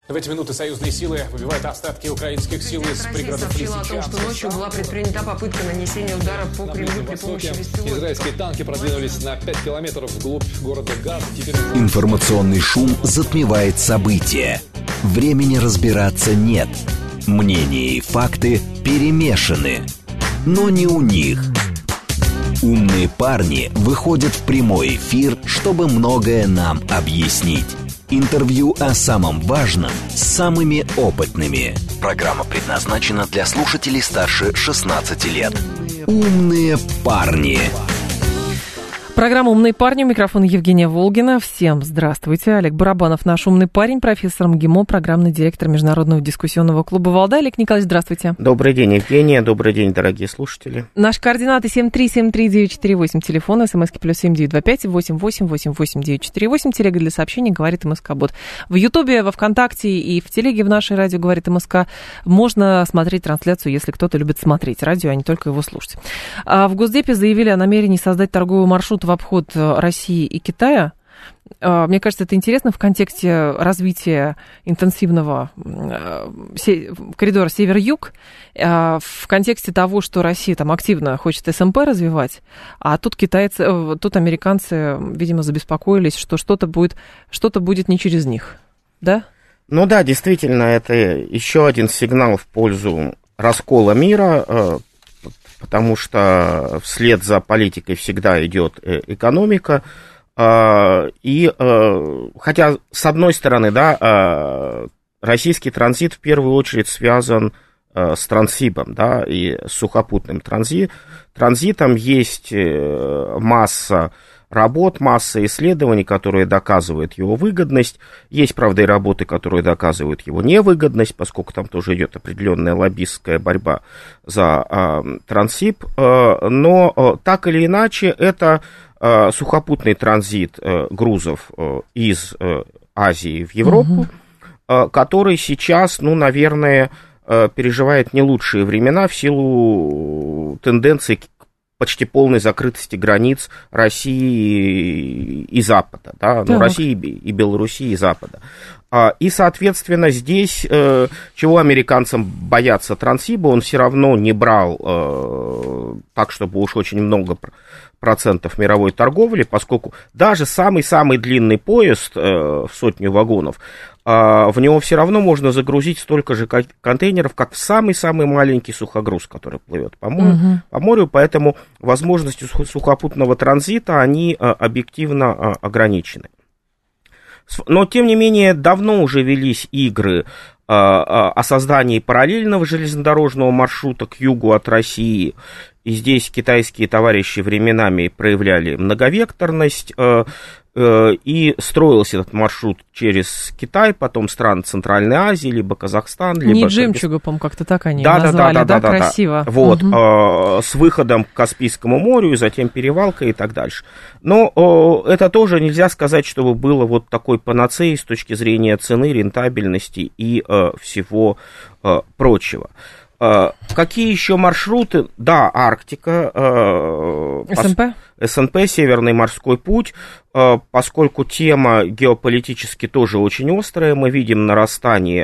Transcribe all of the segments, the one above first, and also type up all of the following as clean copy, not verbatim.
В эти минуты союзные силы выбивают остатки украинских сил из пригородов сообщила о том, что ночью была предпринята попытка нанесения удара по Кремлю при помощи беспилотников. Израильские танки продвинулись на 5 километров вглубь города Газа. Информационный шум затмевает события. Времени разбираться нет. Мнения и факты перемешаны. Но не у них. Умные парни выходят в прямой эфир, чтобы многое нам объяснить. Интервью о самом важном с самыми опытными. Программа предназначена для слушателей старше 16 лет. Умные парни. Программа «Умные парни», у микрофона Евгения Волгина. Всем здравствуйте. Олег Барабанов, наш умный парень, профессор МГИМО, программный директор Международного дискуссионного клуба «Валдай». Олег Николаевич, здравствуйте. Добрый день, Евгения. Добрый день, дорогие слушатели. Наши координаты 7373948, телефон, смски +7 925 88 88 948, телега для сообщений «Говорит МСК-бот». В Ютубе, во Вконтакте и в телеге в нашей радио «Говорит МСК» можно смотреть трансляцию, если кто-то любит смотреть радио, а не только его слушать. В Госдепе заявили о намерении создать торговый маршрут в обход России и Китая. Мне кажется, это интересно в контексте развития интенсивного коридора север-юг, в контексте того, что Россия там активно хочет СМП развивать, а тут американцы, видимо, забеспокоились, что что-то будет не через них, да? Ну да, действительно, это еще один сигнал в пользу раскола мира, потому что вслед за политикой всегда идет экономика. И хотя, с одной стороны, да, российский транзит в первую очередь связан с Транссибом, да, и с сухопутным транзитом. Есть масса работ, масса исследований, которые доказывают его выгодность. Есть, правда, и работы, которые доказывают его невыгодность, поскольку там тоже идет определенная лоббистская борьба за Транссиб. Но так или иначе, это сухопутный транзит грузов из Азии в Европу, который сейчас, ну, наверное, переживает не лучшие времена в силу тенденций к почти полной закрытости границ России и Запада, да, ну, России и Белоруссии и Запада. И, соответственно, здесь, чего американцам бояться Транссиба, он все равно не брал так, чтобы уж очень много процентов мировой торговли, поскольку даже самый-самый длинный поезд в 100 вагонов, в него все равно можно загрузить столько же контейнеров, как в самый-самый маленький сухогруз, который плывет по морю, поэтому возможности сухопутного транзита, они объективно ограничены. Но, тем не менее, давно уже велись игры о создании параллельного железнодорожного маршрута к югу от России. И здесь китайские товарищи временами проявляли многовекторность, и строился этот маршрут через Китай, потом страны Центральной Азии, либо Казахстан, либо... Не жемчуга, по-моему, как-то так они назвали, да, красиво. Вот, с выходом к Каспийскому морю, и затем перевалкой и так дальше. Но это тоже нельзя сказать, чтобы было вот такой панацеей с точки зрения цены, рентабельности и всего прочего. Какие еще маршруты? Да, Арктика, СНП, Северный морской путь, поскольку тема геополитически тоже очень острая, мы видим нарастание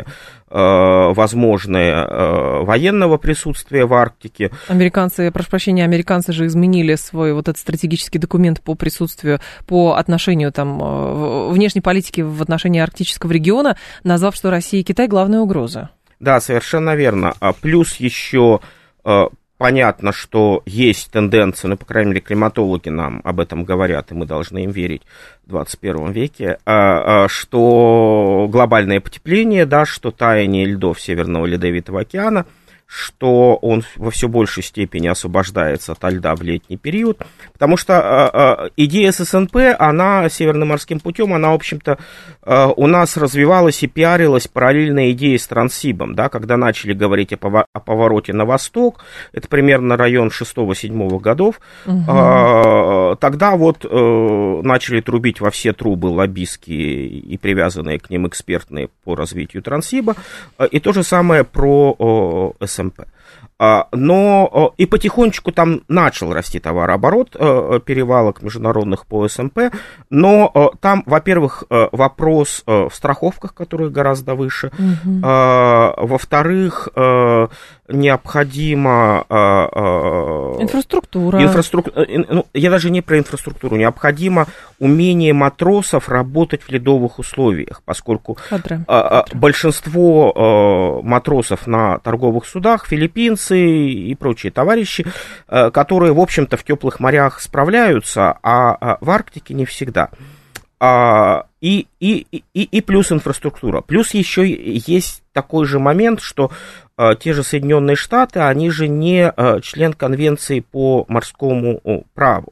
возможное военного присутствия в Арктике. Американцы же изменили свой вот этот стратегический документ по присутствию, по отношению там внешней политики в отношении арктического региона, назвав, что Россия и Китай главная угроза. Да, совершенно верно. Плюс еще понятно, что есть тенденция, ну, по крайней мере, климатологи нам об этом говорят, и мы должны им верить в 21 веке, что глобальное потепление, да, что таяние льдов Северного Ледовитого океана, что он во все большей степени освобождается от льда в летний период, потому что идея с СНП, она Северным морским путем, она, в общем-то, у нас развивалась и пиарилась параллельно идее с Транссибом, да, когда начали говорить о повороте на восток, это примерно район 6-7 годов, тогда вот начали трубить во все трубы лоббистские и привязанные к ним экспертные по развитию Транссиба, и то же самое про СМП. Но и потихонечку там начал расти товарооборот, перевалок международных по СМП, но там, во-первых, вопрос в страховках, которые гораздо выше, во-вторых, необходима инфраструктура. Я даже не про инфраструктуру, необходимо умение матросов работать в ледовых условиях, поскольку большинство матросов на торговых судах филиппинцы и прочие товарищи, которые, в общем-то, в теплых морях справляются, а в Арктике не всегда. И плюс инфраструктура. Плюс еще есть такой же момент, что те же Соединенные Штаты, они же не член конвенции по морскому праву.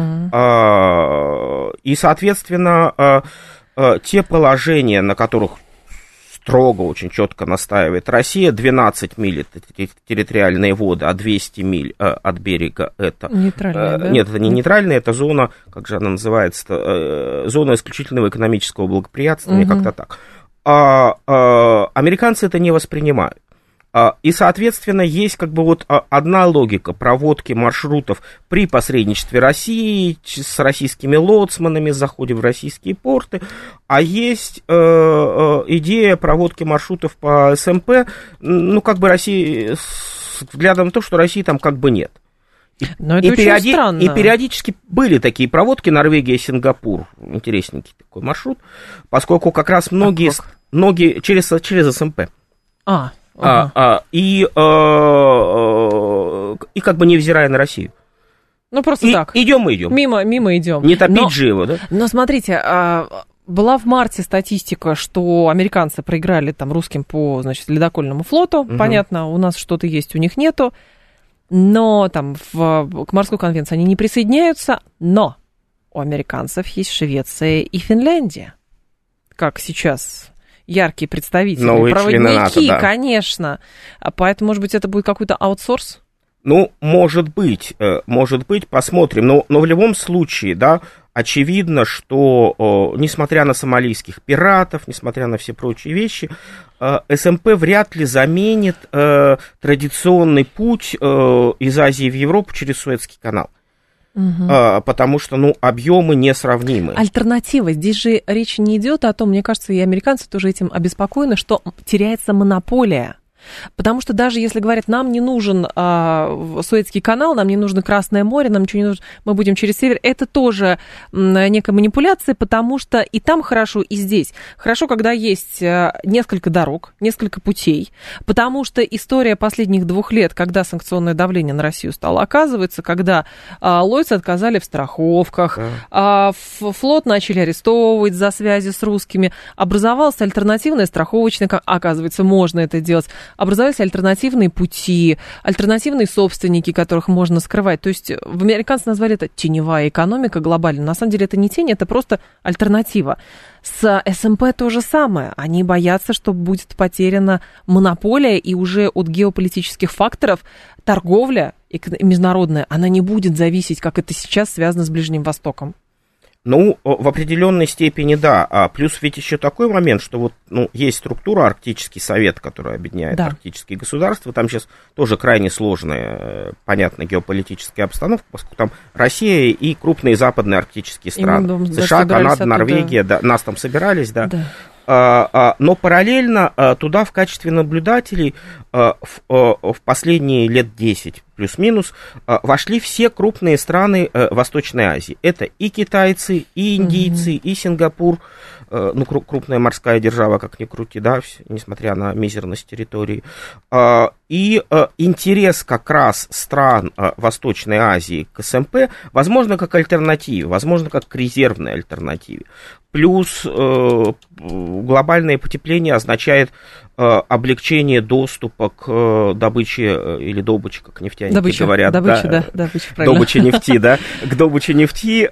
И, соответственно, те положения, на которых строго, очень четко настаивает Россия, 12 миль это территориальные воды, а 200 миль от берега это... Нейтральная, да? Нет, это не нейтральная, это зона, как же она называется, зона исключительного экономического благоприятствования, как-то так. Американцы это не воспринимают. И, соответственно, есть как бы вот одна логика проводки маршрутов при посредничестве России с российскими лоцманами, заходе в российские порты, а есть идея проводки маршрутов по СМП, ну, как бы России, с взглядом на то, что России там как бы нет. Но это очень странно. И периодически были такие проводки, Норвегия, Сингапур, интересненький такой маршрут, поскольку как раз многие через СМП. И как бы невзирая на Россию. Ну, просто так. Идем. Мимо идем. Не топить же его, да? Но смотрите, была в марте статистика, что американцы проиграли там русским по, значит, ледокольному флоту. Понятно, у нас что-то есть, у них нету. Но там к морской конвенции они не присоединяются. Но у американцев есть Швеция и Финляндия. Как сейчас... яркие представители, новые проводники, НАТО, да. Конечно. Поэтому, может быть, это будет какой-то аутсорс? Ну, может быть, посмотрим. Но в любом случае, да, очевидно, что, несмотря на сомалийских пиратов, несмотря на все прочие вещи, СМП вряд ли заменит традиционный путь из Азии в Европу через Суэцкий канал. Потому что, объемы несравнимы. Альтернатива. Здесь же речь не идет о том, мне кажется, и американцы тоже этим обеспокоены, что теряется монополия. Потому что даже если говорят, нам не нужен Суэцкий канал, нам не нужно Красное море, нам ничего не нужно, мы будем через север, это тоже некая манипуляция, потому что и там хорошо, и здесь. Хорошо, когда есть несколько дорог, несколько путей, потому что история последних 2 лет, когда санкционное давление на Россию стало оказываться, когда лойцы отказали в страховках, флот начали арестовывать за связи с русскими, образовалась альтернативная страховочная, оказывается, можно это делать. Образовались альтернативные пути, альтернативные собственники, которых можно скрывать. То есть американцы назвали это теневая экономика глобально. На самом деле это не тень, это просто альтернатива. С СМП то же самое. Они боятся, что будет потеряна монополия, и уже от геополитических факторов торговля международная, она не будет зависеть, как это сейчас связано с Ближним Востоком. Ну, в определенной степени, да. Плюс ведь еще такой момент, что есть структура Арктический совет, которая объединяет арктические государства. Там сейчас тоже крайне сложная, понятно, геополитическая обстановка, поскольку там Россия и крупные западные арктические страны. США, Канада, Норвегия, да, нас там собирались, да. Но параллельно туда в качестве наблюдателей в последние лет 10 плюс-минус вошли все крупные страны Восточной Азии. Это и китайцы, и индийцы, и Сингапур, крупная морская держава, как ни крути, да, несмотря на мизерность территории. И интерес как раз стран Восточной Азии к СМП, возможно, как альтернативе, возможно, как к резервной альтернативе. Плюс глобальное потепление означает облегчение доступа к добыче или добыче, как нефтяники говорят. Добыче нефти, да, к добыче нефти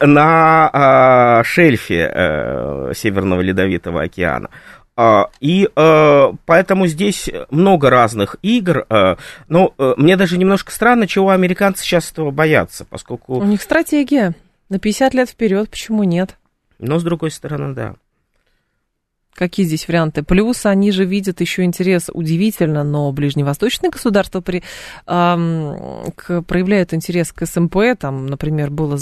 на шельфе Северного Ледовитого океана. И поэтому здесь много разных игр, но мне даже немножко странно, чего американцы сейчас этого боятся, поскольку... У них стратегия на 50 лет вперед, почему нет? Но с другой стороны, да. Какие здесь варианты? Плюс они же видят еще интерес, удивительно, но ближневосточные государства проявляют интерес к СМП. Там, например, было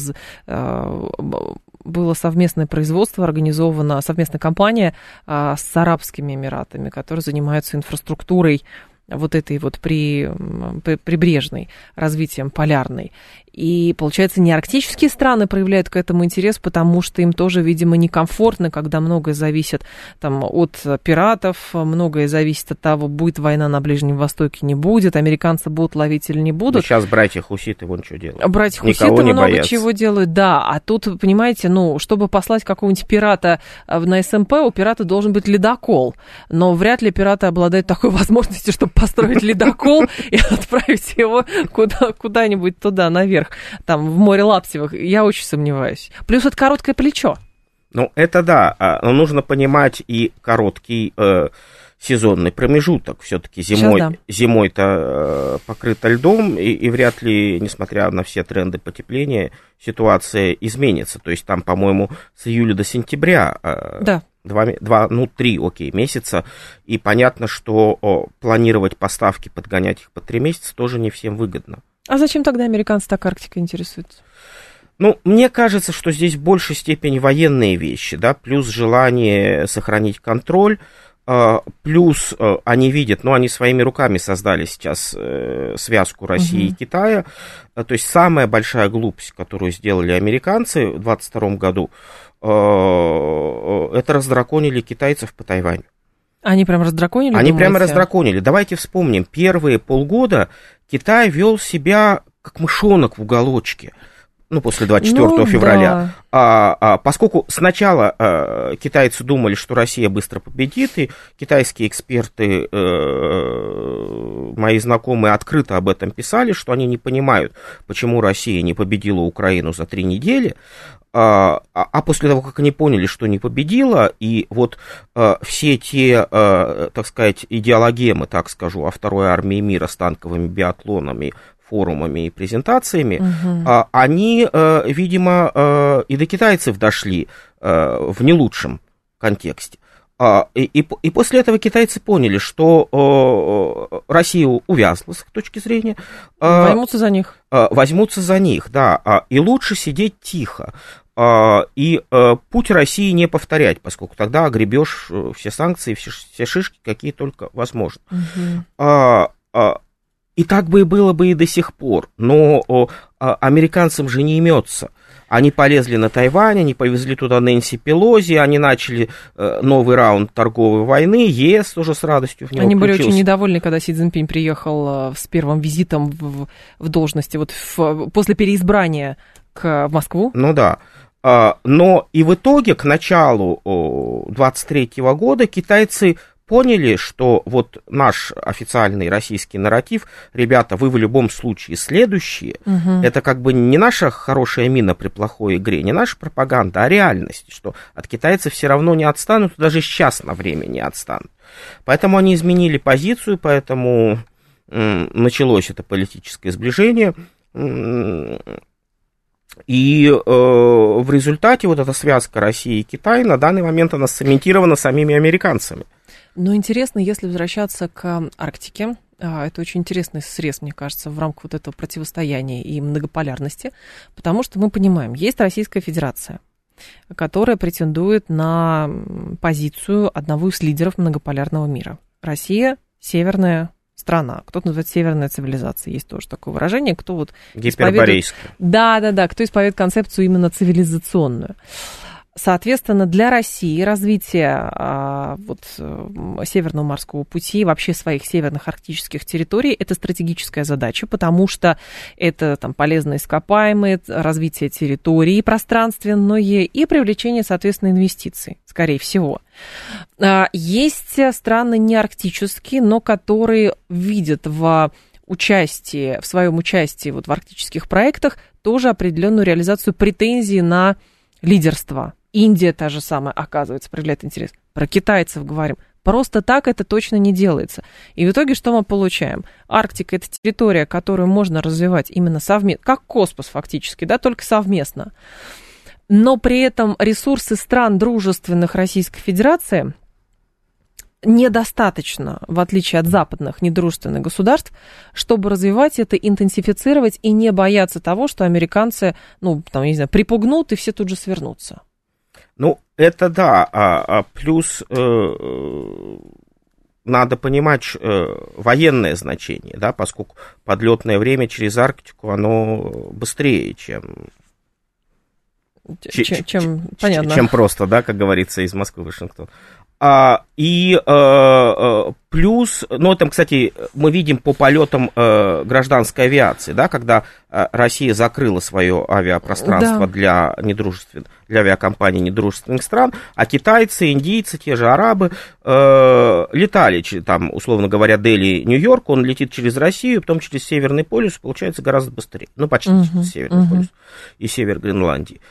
совместное производство, организована совместная компания с Арабскими Эмиратами, которые занимаются инфраструктурой вот этой вот прибрежной, развитием полярной. И, получается, не арктические страны проявляют к этому интерес, потому что им тоже, видимо, некомфортно, когда многое зависит там, от пиратов, многое зависит от того, будет война на Ближнем Востоке, не будет, американцы будут ловить или не будут. Сейчас братья-хуситы вон что делают. Братья-хуситы много чего делают, да. А тут, понимаете, чтобы послать какого-нибудь пирата на СМП, у пирата должен быть ледокол. Но вряд ли пираты обладают такой возможностью, чтобы построить ледокол и отправить его куда-нибудь туда, наверх. Там, в море Лаптевых, я очень сомневаюсь. Плюс это короткое плечо. Ну, это да, но нужно понимать и короткий сезонный промежуток. Все-таки зимой-то покрыто льдом, и вряд ли, несмотря на все тренды потепления, ситуация изменится. То есть там, по-моему, с июля до сентября... Да. 3 месяца, и понятно, что планировать поставки, подгонять их по 3 месяца тоже не всем выгодно. А зачем тогда американцы так Арктикой интересуются? Мне кажется, что здесь в большей степени военные вещи, да, плюс желание сохранить контроль, плюс они видят, они своими руками создали сейчас связку России и Китая, то есть самая большая глупость, которую сделали американцы в 2022 году, это раздраконили китайцев по Тайваню. Они прям раздраконили? Они прямо раздраконили. Давайте вспомним, первые полгода Китай вел себя как мышонок в уголочке. После 24 февраля. Да. Поскольку сначала китайцы думали, что Россия быстро победит, и китайские эксперты, мои знакомые, открыто об этом писали, что они не понимают, почему Россия не победила Украину за 3 недели, а после того, как они поняли, что не победила, и вот все те, так сказать, идеологемы, так скажу, о второй армии мира с танковыми биатлонами, форумами и презентациями, они, видимо, и до китайцев дошли в не лучшем контексте. И после этого китайцы поняли, что Россия увязла с их точки зрения. Возьмутся за них. Возьмутся за них, да. И лучше сидеть тихо. И путь России не повторять, поскольку тогда огребешь все санкции, все шишки, какие только возможно. И так бы и было бы и до сих пор, но американцам же не имется. Они полезли на Тайвань, они повезли туда Нэнси Пелози, они начали новый раунд торговой войны, ЕС тоже с радостью в него Они включился. были очень недовольны, когда Си Цзиньпинь приехал с первым визитом в должности, после переизбрания в Москву. Ну да. Но и в итоге к началу 23 года китайцы поняли, что вот наш официальный российский нарратив, ребята, вы в любом случае следующие, это как бы не наша хорошая мина при плохой игре, не наша пропаганда, а реальность, что от китайцев все равно не отстанут, даже сейчас на время не отстанут. Поэтому они изменили позицию, поэтому началось это политическое сближение. И в результате вот эта связка России и Китая на данный момент она цементирована самими американцами. Но интересно, если возвращаться к Арктике, это очень интересный срез, мне кажется, в рамках вот этого противостояния и многополярности, потому что мы понимаем, есть Российская Федерация, которая претендует на позицию одного из лидеров многополярного мира. Россия – северная страна. Кто-то называет северная цивилизация. Есть тоже такое выражение. Кто вот гиперборейская. Да. Кто исповедует концепцию именно цивилизационную. Соответственно, для России развитие Северного морского пути, вообще своих северных арктических территорий, это стратегическая задача, потому что это полезные ископаемые, развитие территории пространственное и привлечение, соответственно, инвестиций, скорее всего. Есть страны не арктические, но которые видят в своем участии в арктических проектах тоже определенную реализацию претензий на лидерство. Индия та же самая, оказывается, проявляет интерес. Про китайцев говорим. Просто так это точно не делается. И в итоге что мы получаем? Арктика – это территория, которую можно развивать именно совместно, как космос фактически, да, только совместно. Но при этом ресурсы стран, дружественных Российской Федерации, недостаточно, в отличие от западных недружественных государств, чтобы развивать это, интенсифицировать и не бояться того, что американцы, припугнут и все тут же свернутся? Это да. Плюс надо понимать военное значение, да, поскольку подлетное время через Арктику, оно быстрее, чем просто, да, как говорится, из Москвы в Вашингтон. Плюс, там, кстати, мы видим по полетам гражданской авиации, да, когда Россия закрыла свое авиапространство для авиакомпаний недружественных стран, а китайцы, индийцы, те же арабы летали, там, условно говоря, Дели, Нью-Йорк, он летит через Россию, потом через Северный полюс, получается гораздо быстрее, почти через Северный полюс и север Гренландии.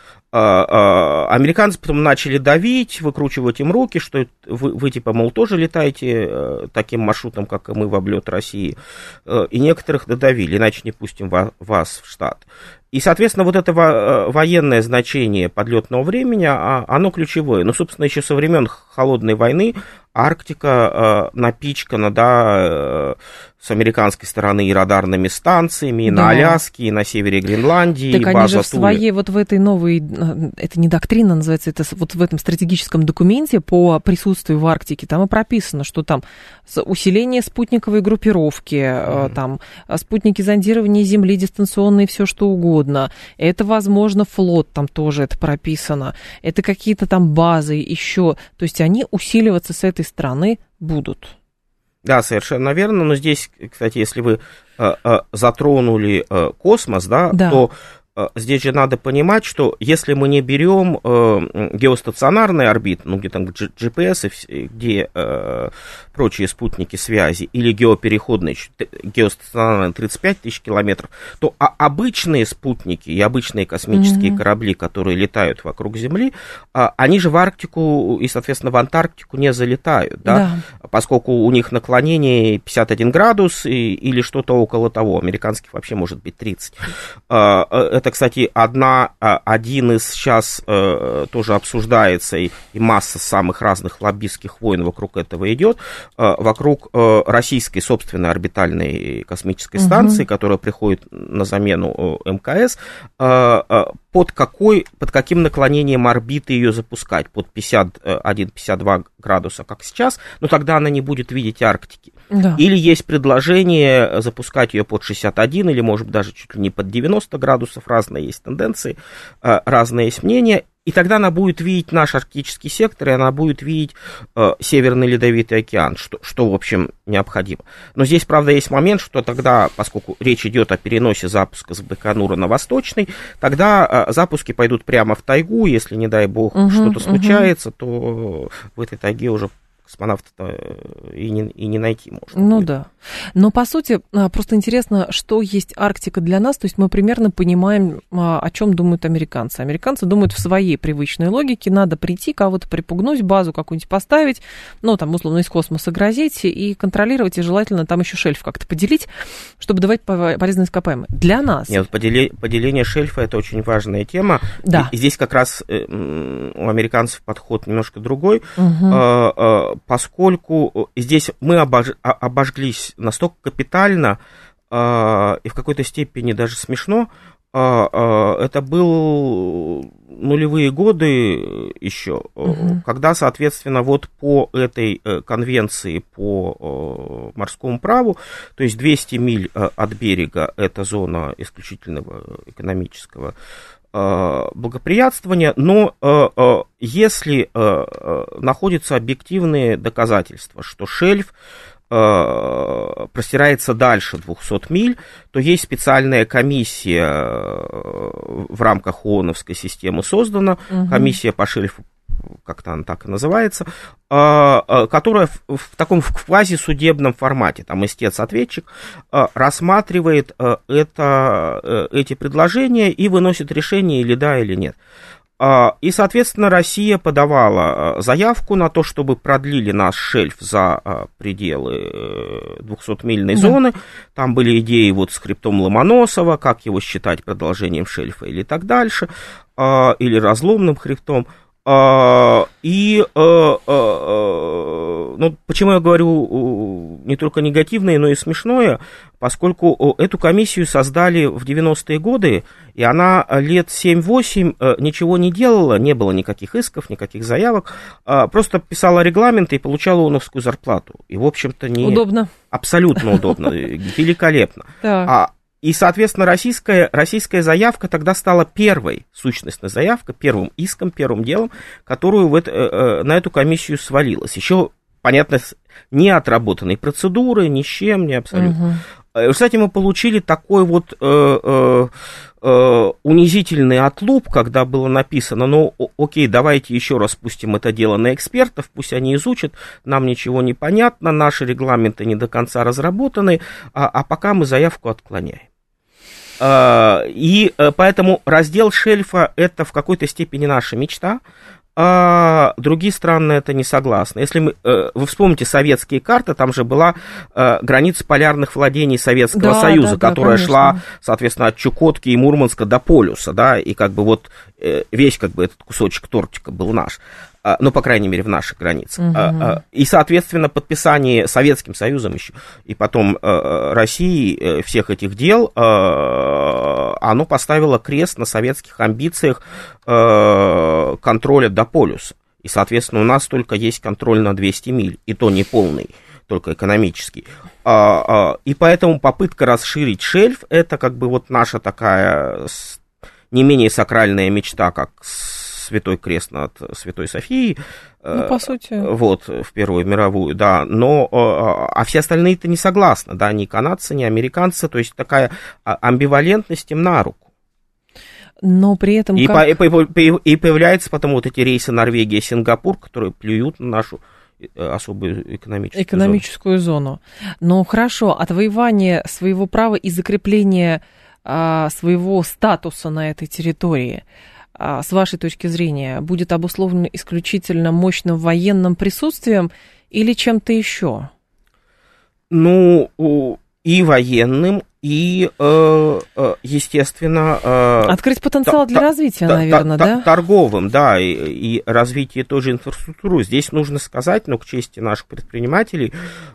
Американцы потом начали давить, выкручивать им руки, что вы типа, мол, тоже летаете таким маршрутом, как и мы, в облет России, и некоторых додавили, иначе не пустим вас в штат. И, соответственно, вот это военное значение подлетного времени, оно ключевое. Собственно, еще со времен Холодной войны Арктика напичкана, да, с американской стороны и радарными станциями, и на Аляске, и на севере Гренландии, так и база они же в Туле. своей, вот в этой новой, это не доктрина называется, это вот в этом стратегическом документе по присутствию в Арктике, там и прописано, что там усиление спутниковой группировки, там спутники зондирования Земли, дистанционные, все что угодно. Это, возможно, флот, там тоже это прописано. Это какие-то там базы еще. То есть они усиливаться с этой стороны будут. Да, совершенно верно. Но здесь, кстати, если вы затронули космос, да, то здесь же надо понимать, что если мы не берем геостационарные орбиты, где там GPS, где прочие спутники связи, или геопереходные, геостационарные 35 тысяч километров, то обычные спутники и обычные космические корабли, которые летают вокруг Земли, они же в Арктику и, соответственно, в Антарктику не залетают, да? Поскольку у них наклонение 51 градус или что-то около того, американских вообще может быть 30. Это, кстати, один из сейчас тоже обсуждается, и масса самых разных лоббистских войн вокруг этого идет, вокруг российской собственной орбитальной космической станции, которая приходит на замену МКС, под каким наклонением орбиты ее запускать, под 51-52 градуса, как сейчас, но тогда она не будет видеть Арктики. Да. Или есть предложение запускать ее под 61, или, может быть, даже чуть ли не под 90 градусов, разные есть тенденции, разные есть мнения, и тогда она будет видеть наш арктический сектор, и она будет видеть Северный Ледовитый океан, что, в общем, необходимо. Но здесь, правда, есть момент, что тогда, поскольку речь идет о переносе запуска с Байконура на Восточный, тогда запуски пойдут прямо в тайгу, если, не дай бог, что-то случается, то в этой тайге уже космонавта и не найти можно. Ну да. Но, по сути, просто интересно, что есть Арктика для нас. То есть мы примерно понимаем, о чем думают американцы. Американцы думают в своей привычной логике. Надо прийти, кого-то припугнуть, базу какую-нибудь поставить, там, условно, из космоса грозить и контролировать, и желательно там еще шельф как-то поделить, чтобы давать полезные ископаемые. Для нас... Нет, поделение шельфа – это очень важная тема. Да. И здесь как раз у американцев подход немножко другой, поскольку здесь мы обожглись настолько капитально и в какой-то степени даже смешно. Это был нулевые годы еще, когда, соответственно, вот по этой конвенции по морскому праву, то есть 200 миль от берега, это зона исключительного экономического благоприятствования, но если находятся объективные доказательства, что шельф простирается дальше 200 миль, то есть специальная комиссия в рамках ООНовской системы создана, комиссия по шельфу, как-то она так и называется, которая в таком квазисудебном формате, там истец-ответчик, рассматривает эти предложения и выносит решение, или да, или нет. И, соответственно, Россия подавала заявку на то, чтобы продлили наш шельф за пределы 200-мильной зоны. Там были идеи вот с хребтом Ломоносова, как его считать продолжением шельфа или так дальше, или разломным хребтом. И, ну, почему я говорю не только негативное, но и смешное, поскольку эту комиссию создали в 90-е годы, и она лет 7-8 ничего не делала, не было никаких исков, никаких заявок, просто писала регламенты и получала ООНовскую зарплату. И, в общем-то, не... Удобно. Абсолютно удобно, великолепно. И, соответственно, российская заявка тогда стала первой сущностной заявкой, первым иском, первым делом, которую на эту комиссию свалилась. Еще, понятно, не отработанной процедуры, ни с чем, ни абсолютно. Кстати, мы получили такой вот унизительный отлуп, когда было написано, ну, окей, давайте еще раз пустим это дело на экспертов, пусть они изучат, нам ничего не понятно, наши регламенты не до конца разработаны, а пока мы заявку отклоняем. И поэтому раздел шельфа – это в какой-то степени наша мечта, а другие страны это не согласны. Если вы вспомните советские карты, там же была граница полярных владений Советского Союза, которая шла, соответственно, от Чукотки и Мурманска до полюса, да, и как бы вот весь как бы этот кусочек тортика был наш. Ну, по крайней мере, в наших границах. И, соответственно, подписание Советским Союзом еще, и потом России всех этих дел, оно поставило крест на советских амбициях контроля до полюса. И, соответственно, у нас только есть контроль на 200 миль, и то не полный, только экономический. И поэтому попытка расширить шельф, это как бы вот наша такая не менее сакральная мечта, как Святой Крест над Святой Софией, ну, по сути. Вот, в Первую мировую, да, но, а все остальные-то не согласны, да, ни канадцы, ни американцы, то есть такая амбивалентность им на руку. Но при этом... И появляются потом вот эти рейсы Норвегия, Сингапур, которые плюют на нашу особую экономическую зону. Но хорошо, отвоевание своего права и закрепление своего статуса на этой территории, с вашей точки зрения, будет обусловлено исключительно мощным военным присутствием или чем-то еще? Ну, и военным, и, естественно... Открыть потенциал для развития, наверное, да? Торговым, да, и развитие той же инфраструктуры. Здесь нужно сказать, ну, к чести наших предпринимателей,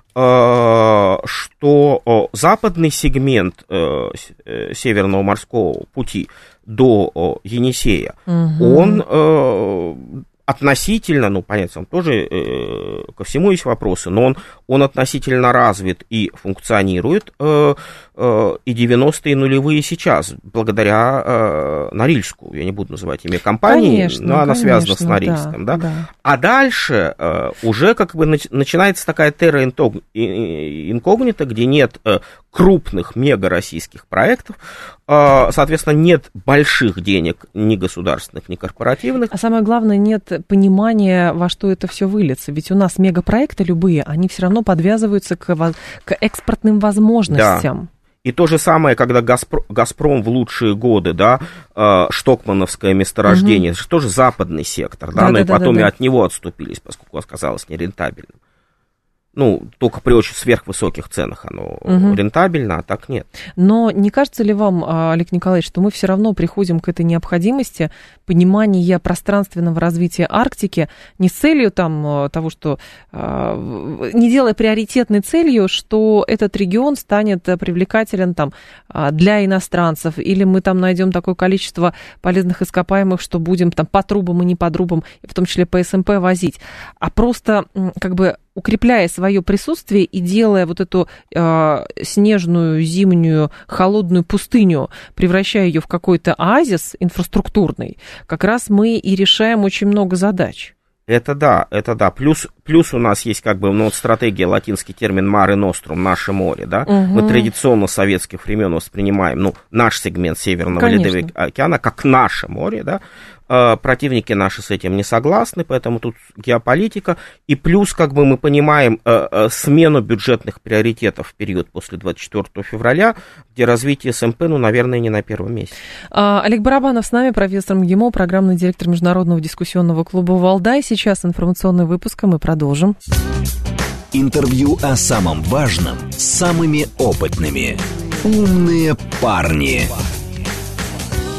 что западный сегмент Северного морского пути до Енисея, он относительно, ну, понятно, там тоже ко всему есть вопросы, но он относительно развит и функционирует, и 90-е нулевые сейчас, благодаря Норильску, я не буду называть имя компании, конечно, но она связана с Норильском, да. А дальше уже как бы начинается такая терра инкогнита, где нет крупных мега-российских проектов, соответственно, нет больших денег ни государственных, ни корпоративных. А самое главное, нет понимания, во что это все выльется. Ведь у нас мегапроекты любые, они все равно подвязываются к экспортным возможностям. Да. И то же самое, когда «Газпром» в лучшие годы, да, штокмановское месторождение, это же тоже западный сектор, да, но и потом и от него отступились, поскольку оказалось нерентабельным. Ну, только при очень сверхвысоких ценах оно рентабельно, а так нет. Но не кажется ли вам, Олег Николаевич, что мы все равно приходим к этой необходимости понимания пространственного развития Арктики не с целью там того, что не делая приоритетной целью, что этот регион станет привлекателен там для иностранцев, или мы там найдем такое количество полезных ископаемых, что будем там по трубам и не по трубам, в том числе по СМП возить, а просто как бы укрепляя свое присутствие и делая вот эту снежную, зимнюю, холодную пустыню, превращая ее в какой-то оазис инфраструктурный, как раз мы и решаем очень много задач. Это да. Плюс у нас есть как бы, ну, вот стратегия, латинский термин «Mare Nostrum», наше море, да. Мы традиционно с советских времен воспринимаем, ну, наш сегмент Северного Ледовитого океана как наше море, да. Противники наши с этим не согласны, поэтому тут геополитика. И плюс, как бы мы понимаем, смену бюджетных приоритетов в период после 24 февраля, где развитие СМП, ну, наверное, не на первом месте. Олег Барабанов с нами, профессор МГИМО, программный директор Международного дискуссионного клуба «Валдай». Сейчас информационный выпуск, и мы продолжим. Интервью о самом важном с самыми опытными. «Умные парни».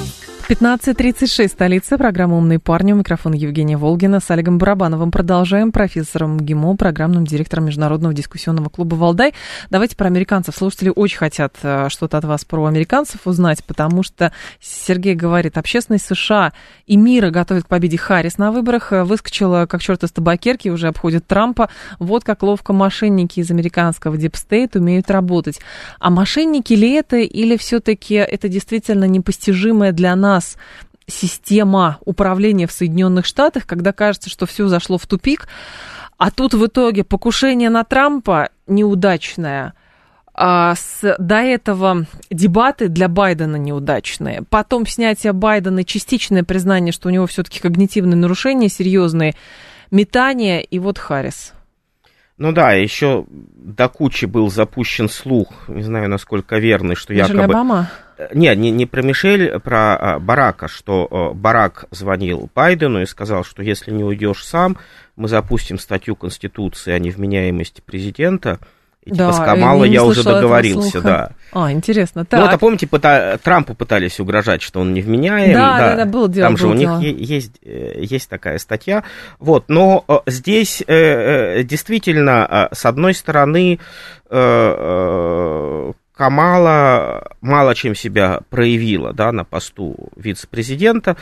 15:36, столица, программа «Умные парни», у микрофона Евгения Волгина, с Олегом Барабановым продолжаем, профессором МГИМО, программным директором Международного дискуссионного клуба «Валдай». Давайте про американцев. Слушатели очень хотят что-то от вас про американцев узнать, потому что Сергей говорит, общественность США и мира готовит к победе Харрис на выборах, выскочила как черт из табакерки, уже обходит Трампа. Вот как ловко мошенники из американского дипстейт умеют работать. А мошенники ли это, или все-таки это действительно непостижимая для нас система управления в Соединенных Штатах, когда кажется, что все зашло в тупик, а тут в итоге покушение на Трампа неудачное, до этого дебаты для Байдена неудачные, потом снятие Байдена, частичное признание, что у него все-таки когнитивные нарушения серьезные, метания, и вот Харрис. Ну да, еще до кучи был запущен слух, не знаю, насколько верный, что Мишель якобы... Обама? Нет, не про Мишель, про Барака, что Барак звонил Байдену и сказал, что если не уйдешь сам, мы запустим статью Конституции о невменяемости президента. И типа с Камалой я уже договорился, да. Интересно. Так. Ну, вот, помните, Трампу пытались угрожать, что он невменяем. Да, было дело. Там же у них есть такая статья. Вот, но здесь действительно, с одной стороны, Камала мало чем себя проявила, да, на посту вице-президента.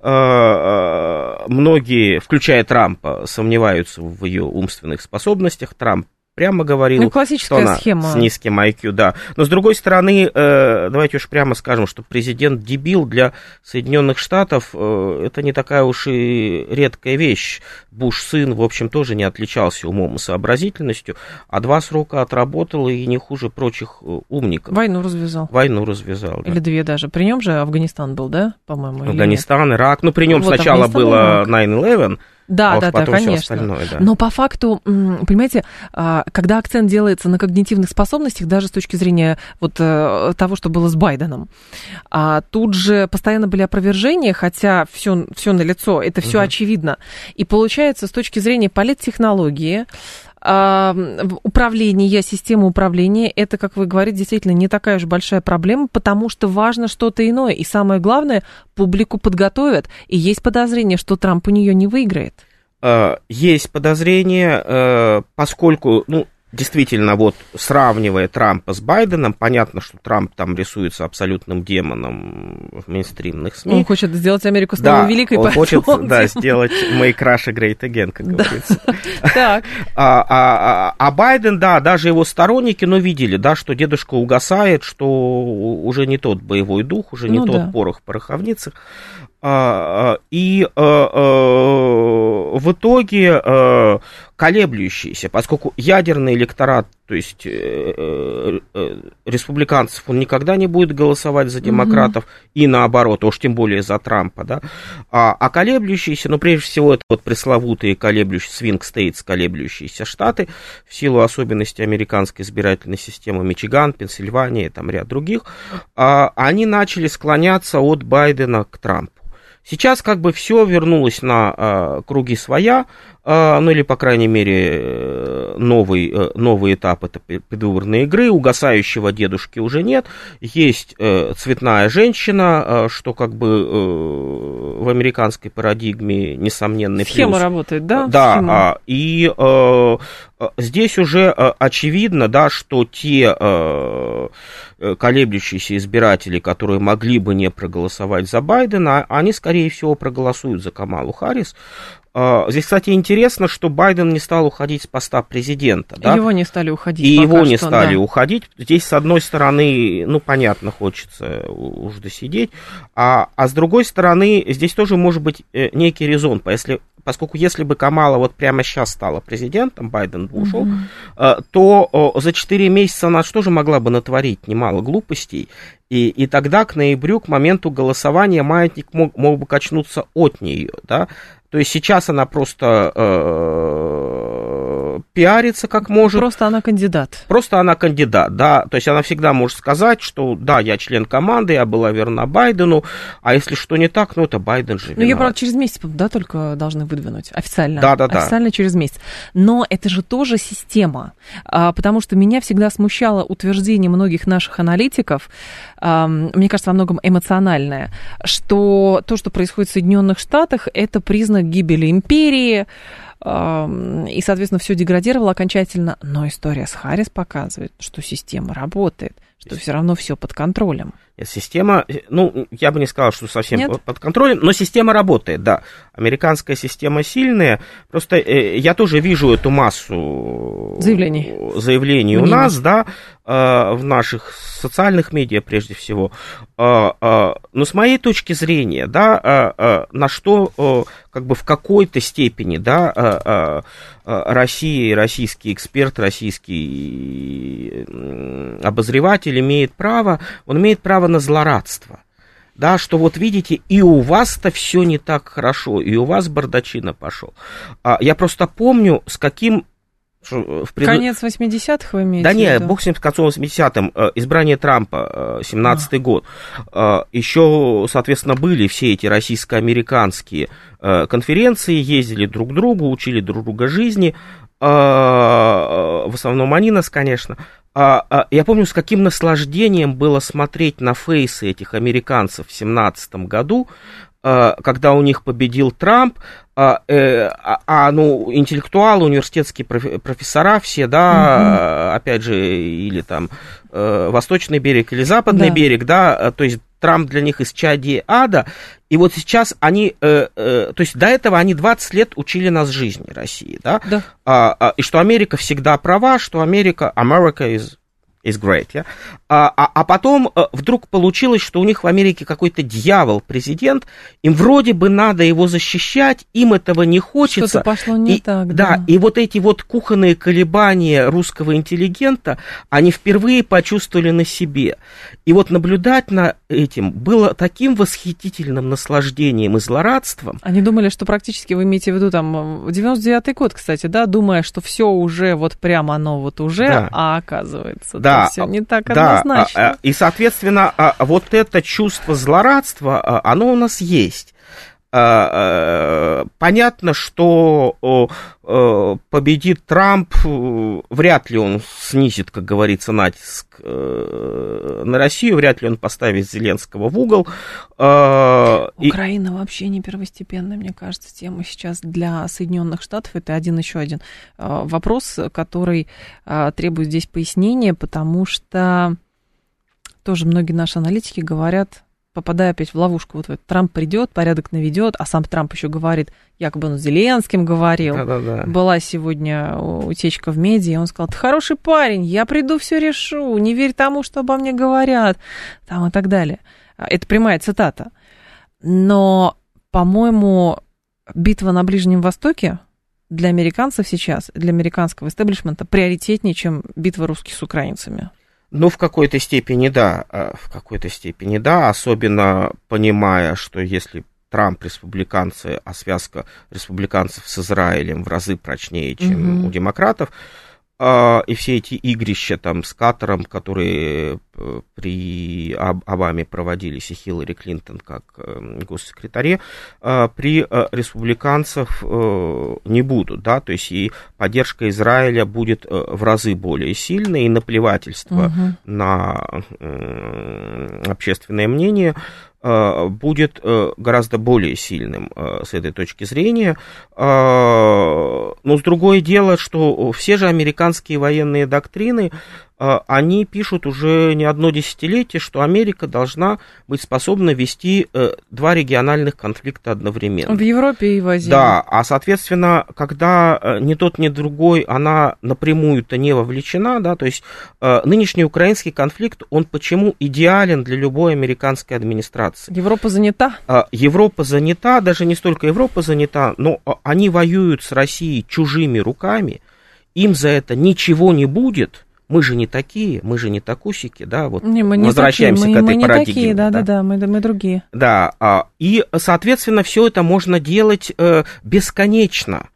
Многие, включая Трампа, сомневаются в ее умственных способностях. Трамп прямо говорил, что она схема. С низким IQ, да. Но, с другой стороны, давайте уж прямо скажем, что президент дебил для Соединенных Штатов это не такая уж и редкая вещь. Буш сын, в общем, тоже не отличался умом и сообразительностью, а 2 срока отработал и не хуже прочих умников. Войну развязал, да. Или 2 даже. При нем же Афганистан был, да, по-моему? Афганистан, Ирак. Ну, при нем вот сначала было 9/11. Да, потом конечно. Все остальное, да. Но по факту, понимаете, когда акцент делается на когнитивных способностях, даже с точки зрения вот того, что было с Байденом, тут же постоянно были опровержения, хотя все налицо, это все очевидно. И получается, с точки зрения политтехнологии, управление, система управления, это, как вы говорите, действительно не такая уж большая проблема, потому что важно что-то иное. И самое главное, публику подготовят. И есть подозрение, что Трамп у нее не выиграет. Есть подозрение, поскольку, действительно, вот сравнивая Трампа с Байденом, понятно, что Трамп там рисуется абсолютным демоном в мейнстримных СМИ. Он хочет сделать Америку снова великой. Он хочет, сделать Make Russia Great Again, как говорится. Так. А Байден, да, даже его сторонники, видели, да, что дедушка угасает, что уже не тот боевой дух, уже не тот порох в пороховницах. И в итоге колеблющийся, поскольку ядерный электорат, то есть республиканцев, он никогда не будет голосовать за демократов, и наоборот, уж тем более за Трампа, да, а колеблющиеся, прежде всего, это вот пресловутые swing states, колеблющиеся штаты, в силу особенностей американской избирательной системы, Мичиган, Пенсильвания, там ряд других, они начали склоняться от Байдена к Трампу. Сейчас как бы все вернулось на круги своя, или, по крайней мере, новый этап это предвыборной игры, угасающего дедушки уже нет, есть цветная женщина, что как бы в американской парадигме несомненный плюс. Схема работает, да? Да, и здесь уже очевидно, да, что те колеблющиеся избиратели, которые могли бы не проголосовать за Байдена, они, скорее всего, проголосуют за Камалу Харрис. Здесь, кстати, интересно, что Байден не стал уходить с поста президента. Да? Его не стали уходить. И его не стали уходить. Здесь, с одной стороны, понятно, хочется уж досидеть, а с другой стороны, здесь тоже может быть некий резон, поскольку если бы Камала вот прямо сейчас стала президентом, Байден бы ушел, то за 4 месяца она тоже могла бы натворить немало глупостей, и тогда к ноябрю, к моменту голосования, маятник мог бы качнуться от нее, да. То есть сейчас она просто пиарится как может. Просто она кандидат. Просто она кандидат, да. То есть она всегда может сказать, что да, я член команды, я была верна Байдену, а если что не так, ну это Байден же виноват. Ну, ее, правда, через месяц, да, только должны выдвинуть официально. Да. Официально через месяц. Но это же тоже система, потому что меня всегда смущало утверждение многих наших аналитиков, мне кажется, во многом эмоциональное, что то, что происходит в Соединенных Штатах, это признак гибели империи, и, соответственно, все деградировало окончательно. Но история с Харрис показывает, что система работает, что все равно все под контролем. Система, ну, я бы не сказал, что совсем под контролем, но система работает, да. Американская система сильная, просто я тоже вижу эту массу заявлений у нас, да, в наших социальных медиа прежде всего. Но с моей точки зрения, да, на что как бы в какой-то степени, да, Россия, российский эксперт, российский обозреватель имеет право, он имеет право на злорадство. Да, что вот видите, и у вас-то все не так хорошо, и у вас бардачина пошел. Я просто помню, с каким... Конец 80-х вы имеете в виду? Да нет, бог с ним, с концом 80-м, избрание Трампа, 17-й год. Еще, соответственно, были все эти российско-американские конференции, ездили друг к другу, учили друг друга жизни, в основном они нас, конечно. Я помню, с каким наслаждением было смотреть на фейсы этих американцев в 17 году, когда у них победил Трамп, ну, интеллектуалы, университетские профессора все, да, опять же, или там Восточный берег, или Западный берег, да, то есть Трамп для них исчадие ада, и вот сейчас они, то есть до этого они 20 лет учили нас жизни России, да, и что Америка всегда права, что America is great, yeah? А потом вдруг получилось, что у них в Америке какой-то дьявол-президент, им вроде бы надо его защищать, им этого не хочется. Что-то пошло не так, да. И вот эти вот кухонные колебания русского интеллигента, они впервые почувствовали на себе. И вот наблюдать на этим было таким восхитительным наслаждением и злорадством. Они думали, что практически, вы имеете в виду, там, 99-й год, кстати, да, думая, что все уже, вот прямо оно вот уже, да. А оказывается, да, все не так однозначно. И, соответственно, вот это чувство злорадства, оно у нас есть. Понятно, что победит Трамп, вряд ли он снизит, как говорится, натиск на Россию, вряд ли он поставит Зеленского в угол. Украина вообще не первостепенная, мне кажется, тема сейчас для Соединенных Штатов. Это еще один вопрос, который требует здесь пояснения, потому что тоже многие наши аналитики говорят, попадая опять в ловушку, вот Трамп придет, порядок наведет, а сам Трамп еще говорит, якобы он с Зеленским говорил. Да-да-да. Была сегодня утечка в медиа, он сказал, ты хороший парень, я приду, все решу, не верь тому, что обо мне говорят, там и так далее. Это прямая цитата. Но, по-моему, битва на Ближнем Востоке для американцев сейчас, для американского истеблишмента приоритетнее, чем битва русских с украинцами. Ну, в какой-то степени да, особенно понимая, что если Трамп республиканцы, а связка республиканцев с Израилем в разы прочнее, чем у демократов, и все эти игрища там с Катаром, которые при Обаме проводились, и Хиллари Клинтон как госсекретаре, при республиканцев не будут, да, то есть и поддержка Израиля будет в разы более сильной, и наплевательство на общественное мнение будет гораздо более сильным с этой точки зрения. Но с другое дело, что все же американские военные доктрины, они пишут уже не одно десятилетие, что Америка должна быть способна вести два региональных конфликта одновременно. В Европе и в Азии. Да, а соответственно, когда ни тот, ни другой, она напрямую-то не вовлечена, да, то есть нынешний украинский конфликт, он почему идеален для любой американской администрации? Европа занята? Европа занята, даже не столько Европа занята, но они воюют с Россией чужими руками, им за это ничего не будет. Мы же не такие, мы же не такусики, да, вот не, мы не возвращаемся такие, к этой мы парадигме. Не такие, да, мы другие. Да, и, соответственно, все это можно делать бесконечно.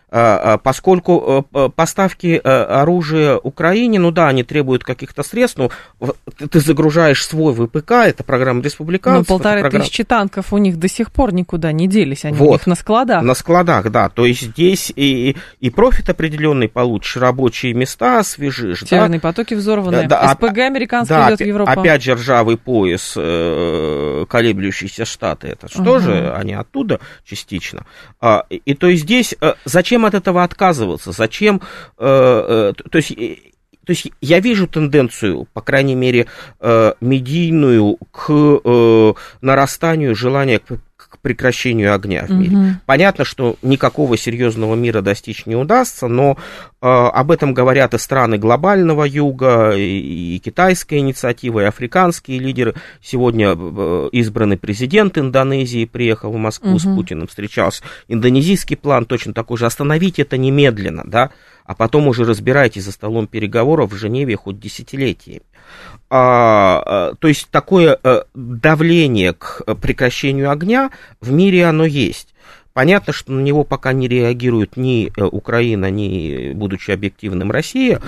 Поскольку поставки оружия Украине, ну да, они требуют каких-то средств, но ты загружаешь свой ВПК, это программа республиканцев. Но 1500 танков у них до сих пор никуда не делись, они у них на складах. На складах, да, то есть здесь и профит определенный получишь, рабочие места освежишь. Северные потоки взорваны, СПГ американский идет в Европу. Опять же ржавый пояс, колеблющиеся Штаты, это что же, они оттуда частично. И то есть здесь зачем от этого отказываться? Зачем? То есть я вижу тенденцию, по крайней мере, медийную к нарастанию желания к прекращению огня в мире. Понятно, что никакого серьезного мира достичь не удастся, но об этом говорят и страны глобального юга, и китайская инициатива, и африканские лидеры. Сегодня избранный президент Индонезии приехал в Москву с Путиным, встречался. Индонезийский план точно такой же. Остановить это немедленно, да, а потом уже разбирайтесь за столом переговоров в Женеве хоть десятилетиями. То есть такое давление к прекращению огня в мире оно есть. Понятно, что на него пока не реагирует ни Украина, ни, будучи объективным, Россия.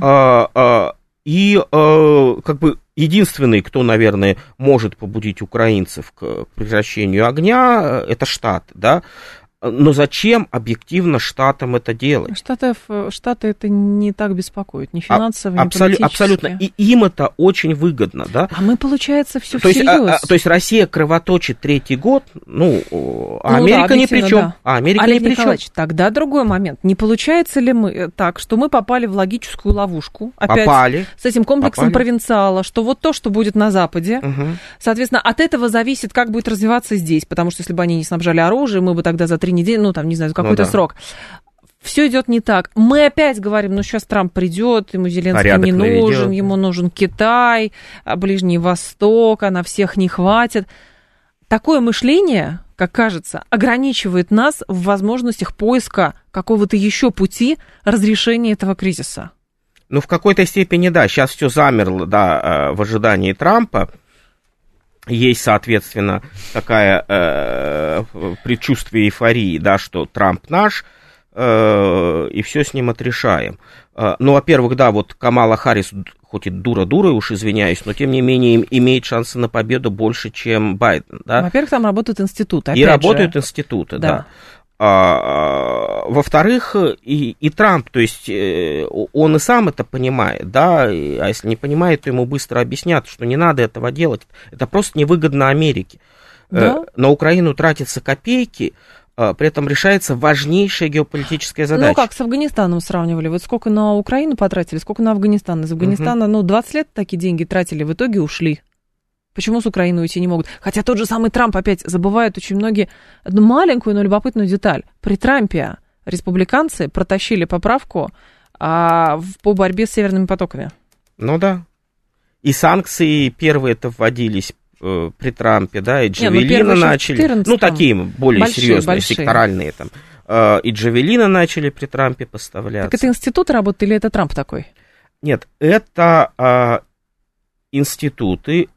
И как бы единственный, кто, наверное, может побудить украинцев к прекращению огня, это Штаты, да. Но зачем объективно Штатам это делать? Штаты это не так беспокоит, ни финансово, ни политически. Абсолютно. И им это очень выгодно, да? А мы, получается, все всерьез. То есть Россия кровоточит третий год, Америка ни при чем. Да. Олег Николаевич, тогда другой момент. Не получается ли мы так, что мы попали в логическую ловушку? Опять с этим комплексом провинциала, что вот то, что будет на Западе, соответственно, от этого зависит, как будет развиваться здесь, потому что если бы они не снабжали оружием, мы бы тогда за 3 недели, не знаю, какой-то срок. Все идет не так. Мы опять говорим, сейчас Трамп придет, ему Зеленский порядок не нужен, наведет. Ему нужен Китай, Ближний Восток, а на всех не хватит. Такое мышление, как кажется, ограничивает нас в возможностях поиска какого-то еще пути разрешения этого кризиса. В какой-то степени, да. Сейчас все замерло, да, в ожидании Трампа. Есть, соответственно, такое предчувствие эйфории, да, что Трамп наш, и все с ним отрешаем. Во-первых, да, вот Камала Харрис, хоть и дура-дура, уж извиняюсь, но тем не менее имеет шансы на победу больше, чем Байден, да. Во-первых, там работают институты, опять же. И работают институты, да. Во-вторых, и Трамп, то есть он и сам это понимает, да, а если не понимает, то ему быстро объяснят, что не надо этого делать, это просто невыгодно Америке. Да? На Украину тратятся копейки, при этом решается важнейшая геополитическая задача. Как с Афганистаном сравнивали, вот сколько на Украину потратили, сколько на Афганистан, из Афганистана, 20 лет такие деньги тратили, в итоге ушли. Почему с Украины уйти не могут? Хотя тот же самый Трамп опять забывает очень многие одну маленькую, но любопытную деталь. При Трампе республиканцы протащили поправку по борьбе с северными потоками. Да. И санкции первые это вводились при Трампе, да, и Джавелины начали. Такие более серьезные, секторальные там. И Джавелины начали при Трампе поставляться. Так это институты работают или это Трамп такой? Нет, это институты.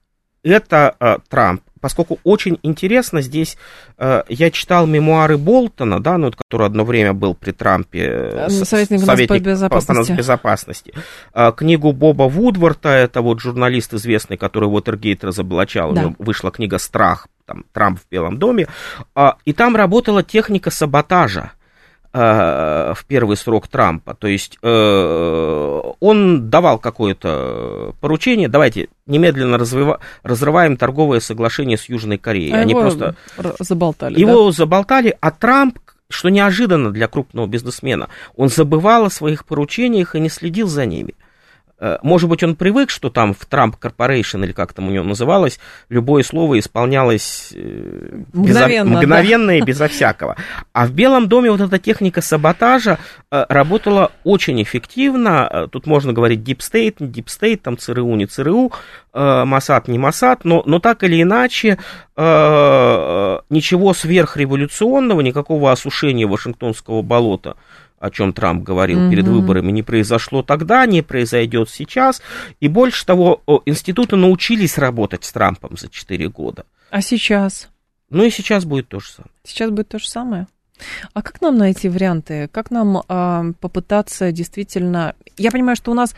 Это Трамп, поскольку очень интересно здесь, я читал мемуары Болтона, да, который одно время был при Трампе, советник по безопасности, книгу Боба Вудворта, это вот журналист известный, который Уотергейт разоблачал, да. У него вышла книга «Страх», там, Трамп в Белом доме, и там работала техника саботажа в первый срок Трампа, то есть он давал какое-то поручение, давайте немедленно разрываем торговое соглашение с Южной Кореей. Они просто заболтали. Его заболтали, а Трамп, что неожиданно для крупного бизнесмена, он забывал о своих поручениях и не следил за ними. Может быть, он привык, что там в Trump Corporation, или как там у него называлось, любое слово исполнялось мгновенно и безо всякого. А в Белом доме вот эта техника саботажа работала очень эффективно. Тут можно говорить Deep State, не Deep State, там ЦРУ, не ЦРУ, Моссад, не Моссад, но так или иначе ничего сверхреволюционного, никакого осушения Вашингтонского болота, о чем Трамп говорил перед выборами, не произошло тогда, не произойдет сейчас. И больше того, институты научились работать с Трампом за 4 года. А сейчас? И сейчас будет то же самое. Сейчас будет то же самое? А как нам найти варианты? Как нам попытаться действительно... Я понимаю, что у нас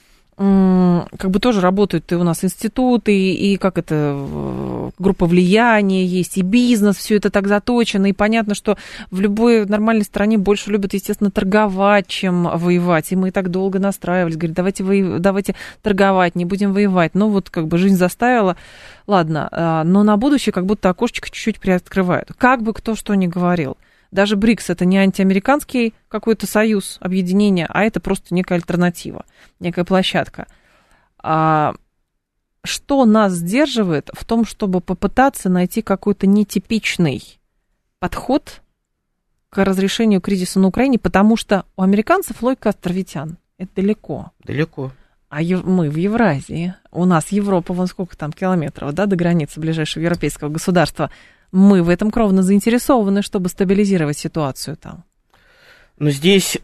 как бы тоже работают и у нас институты, и как это, группа влияния есть, и бизнес, все это так заточено, и понятно, что в любой нормальной стране больше любят, естественно, торговать, чем воевать, и мы так долго настраивались, говорят, давайте торговать, не будем воевать, но вот как бы жизнь заставила, ладно, но на будущее как будто окошечко чуть-чуть приоткрывают, как бы кто что ни говорил. Даже БРИКС – это не антиамериканский какой-то союз, объединение, а это просто некая альтернатива, некая площадка. Что нас сдерживает в том, чтобы попытаться найти какой-то нетипичный подход к разрешению кризиса на Украине, потому что у американцев логика островитян – это далеко. Далеко. А мы в Евразии, у нас Европа, вон сколько там километров, да, до границы ближайшего европейского государства. Мы в этом кровно заинтересованы, чтобы стабилизировать ситуацию там. Но здесь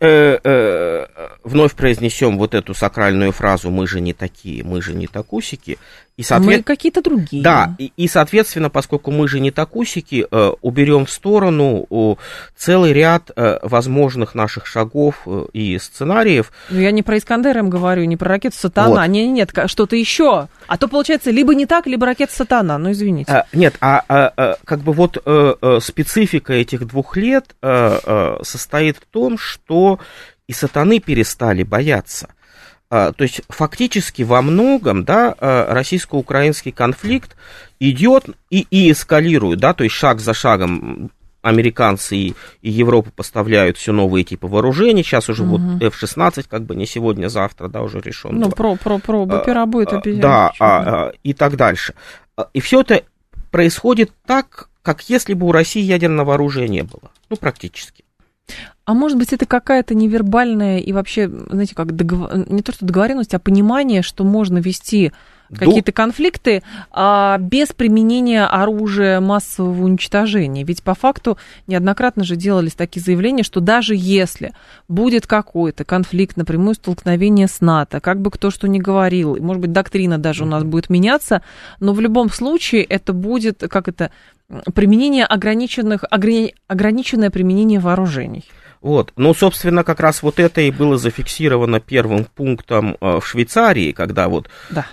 вновь произнесем вот эту сакральную фразу «мы же не такие, мы же не такусики». Мы какие-то другие. Да, и соответственно, поскольку мы же не такусики, уберем в сторону целый ряд возможных наших шагов и сценариев. Ну, я не про Искандер говорю, не про ракету «Сатана». Вот. Нет, что-то еще. А то, получается, либо не так, либо ракета «Сатана». Ну, извините. Нет, как бы вот специфика этих 2 лет состоит в том, что и сатаны перестали бояться. То есть фактически во многом, да, российско-украинский конфликт идет и эскалирует, да, то есть шаг за шагом американцы и Европа поставляют все новые типы вооружений, сейчас уже вот F-16, как бы не сегодня, завтра, да, уже решено. Ну, пера будет обязательно. Да, и так дальше. И все это происходит так, как если бы у России ядерного оружия не было, ну, практически. А может быть, это какая-то невербальная и вообще, знаете, как не то что договоренность, а понимание, что можно вести какие-то конфликты без применения оружия массового уничтожения. Ведь по факту неоднократно же делались такие заявления, что даже если будет какой-то конфликт, напрямую столкновение с НАТО, как бы кто что ни говорил, может быть, доктрина даже у нас будет меняться, но в любом случае это будет, применение ограниченное применение вооружений. Вот, ну, собственно, как раз вот это и было зафиксировано первым пунктом в Швейцарии, когда вот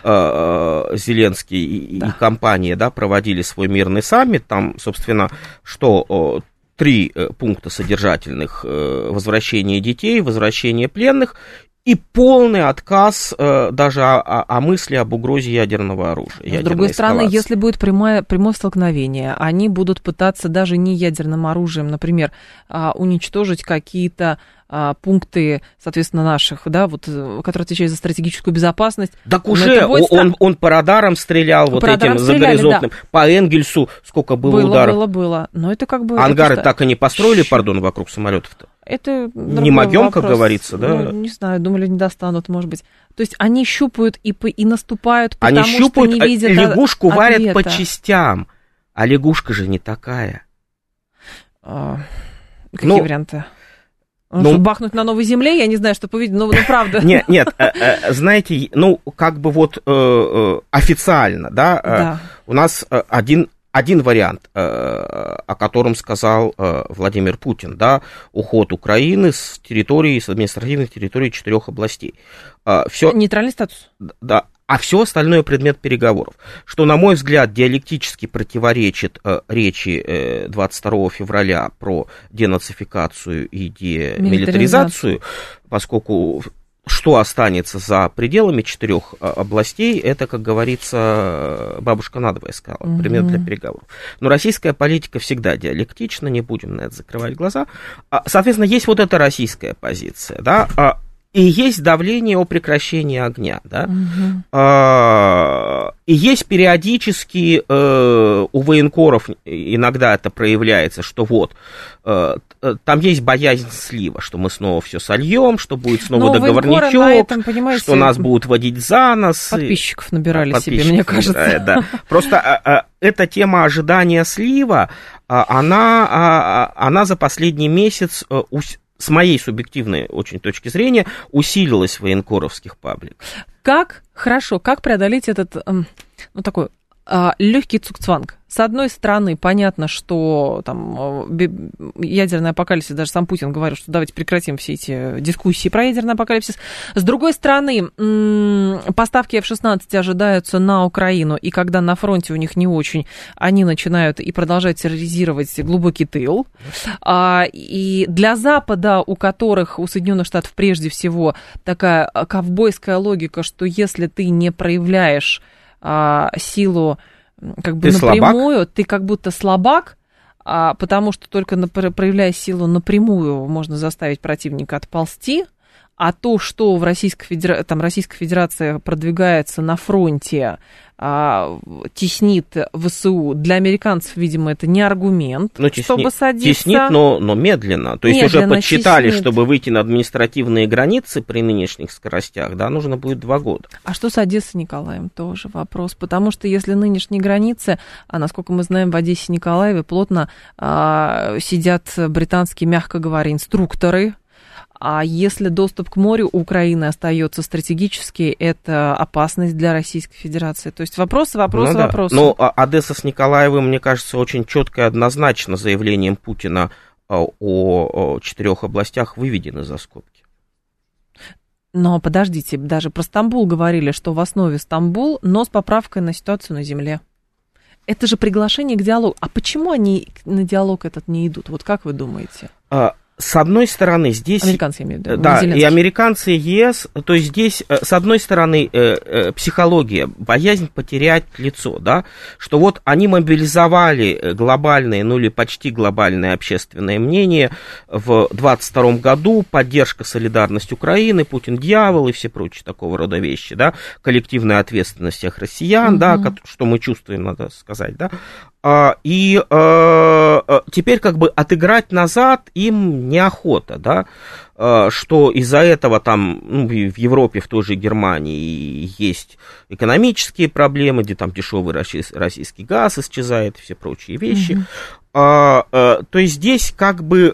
Зеленский и компания, да, проводили свой мирный саммит, там, собственно, 3 пункта содержательных: возвращение детей, возвращение пленных и полный отказ даже о мысли об угрозе ядерного оружия. С другой стороны, если будет прямое столкновение, они будут пытаться даже не ядерным оружием, например, уничтожить какие-то пункты, соответственно, наших, да, вот, которые отвечают за стратегическую безопасность. Так уже он по радарам стрелял, вот этим загоризонтным, да. По Энгельсу сколько было ударов. Было. Но это как бы... Ангары так и не построили, вокруг самолетов-то. Это не могем, вопрос. Как говорится, да? Ну, не знаю, думали, не достанут, может быть. То есть они щупают и наступают, потому что не видят лягушку ответа. Варят по частям, а лягушка же не такая. Какие варианты? Бахнуть на новой земле, я не знаю, что увидеть, но правда. Нет, знаете, как бы вот официально, да, у нас один вариант, о котором сказал Владимир Путин, да, уход Украины с административных территорий 4 областей. Нейтральный статус? Да. А все остальное предмет переговоров, что, на мой взгляд, диалектически противоречит речи 22 февраля про денацификацию и демилитаризацию, поскольку что останется за пределами 4 областей, это, как говорится, бабушка надвое сказала, предмет для переговоров. Но российская политика всегда диалектична, не будем на это закрывать глаза. Соответственно, есть вот эта российская позиция, да, и есть давление о прекращении огня, да, и есть периодически у военкоров иногда это проявляется, что вот там есть боязнь слива, что мы снова все сольем, что будет снова договорничок, что нас будут водить за нос. Подписчиков набирали себе, мне кажется. Да. Просто эта тема ожидания слива, она за последний месяц с моей субъективной очень точки зрения, усилилась в военкоровских пабликах. Как преодолеть этот, такой Легкий цугцванг. С одной стороны, понятно, что там ядерный апокалипсис, даже сам Путин говорил, что давайте прекратим все эти дискуссии про ядерный апокалипсис. С другой стороны, поставки F-16 ожидаются на Украину, и когда на фронте у них не очень, они начинают и продолжают терроризировать глубокий тыл. И для Запада, у которых, у Соединенных Штатов прежде всего, такая ковбойская логика, что если ты не проявляешь силу как бы напрямую, слабак? Ты как будто слабак, потому что только проявляя силу напрямую можно заставить противника отползти, а то, что в Российской Федерации продвигается на фронте, теснит ВСУ, для американцев, видимо, это не аргумент, чтобы садиться. Теснит, но медленно. То есть медленно уже подсчитали, теснит. Чтобы выйти на административные границы при нынешних скоростях, да, нужно будет 2 года. А что с Одессой, Николаем, тоже вопрос. Потому что если нынешние границы, а насколько мы знаем, в Одессе, Николаеве плотно сидят британские, мягко говоря, инструкторы. А если доступ к морю у Украины остается стратегически, это опасность для Российской Федерации. То есть вопросы. Ну, Одесса с Николаевым, мне кажется, очень четко и однозначно заявлением Путина о 4 областях выведены за скобки. Но подождите, даже про Стамбул говорили, что в основе Стамбул, но с поправкой на ситуацию на земле. Это же приглашение к диалогу. А почему они на диалог этот не идут? Вот как вы думаете? С одной стороны, здесь... Американцы имеют, да? Да, и американцы, и ЕС. То есть здесь, с одной стороны, психология, боязнь потерять лицо, да, что вот они мобилизовали глобальное, ну или почти глобальное общественное мнение в 2022 году, поддержка, солидарность Украины, Путин дьявол и все прочие такого рода вещи, да, коллективная ответственность всех россиян, да, что мы чувствуем, надо сказать, да. И теперь как бы отыграть назад им неохота, да, что из-за этого там, ну, в Европе, в той же Германии есть экономические проблемы, где там дешевый российский газ исчезает и все прочие вещи. То есть здесь как бы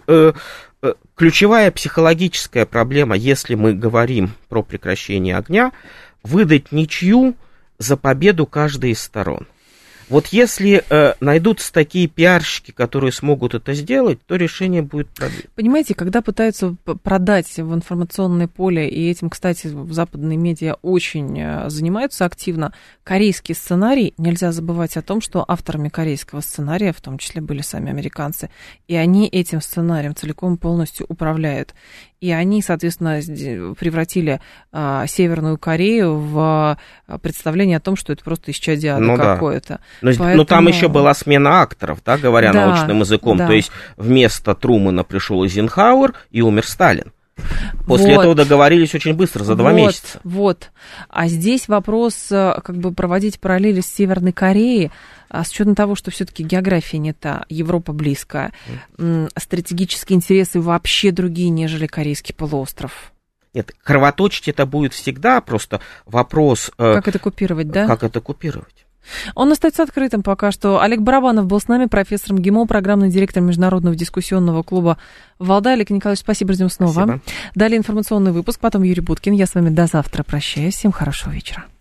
ключевая психологическая проблема, если мы говорим про прекращение огня, выдать ничью за победу каждой из сторон. Вот если найдутся такие пиарщики, которые смогут это сделать, то решение будет продлить. Понимаете, когда пытаются продать в информационное поле, и этим, кстати, в западные медиа очень занимаются активно, корейский сценарий, нельзя забывать о том, что авторами корейского сценария в том числе были сами американцы, и они этим сценарием целиком полностью управляют. И они, соответственно, превратили Северную Корею в представление о том, что это просто исчадие ада какое-то. Да. Но там еще была смена акторов, да, говоря научным языком. Да. То есть вместо Трумэна пришел Эйзенхауэр и умер Сталин. После этого договорились очень быстро, за 2 месяца. Вот. А здесь вопрос, как бы проводить параллели с Северной Кореей, с учетом того, что все-таки география не та, Европа близкая, стратегические интересы вообще другие, нежели Корейский полуостров. Нет, кровоточить это будет всегда, просто вопрос... Как это купировать, да? Как это купировать. Он остается открытым пока что. Олег Барабанов был с нами, профессором ГИМО, программный директор Международного дискуссионного клуба «Валдай». Олег Николаевич, спасибо, ждем снова. Спасибо. Далее информационный выпуск, потом Юрий Буткин. Я с вами до завтра прощаюсь. Всем хорошего вечера.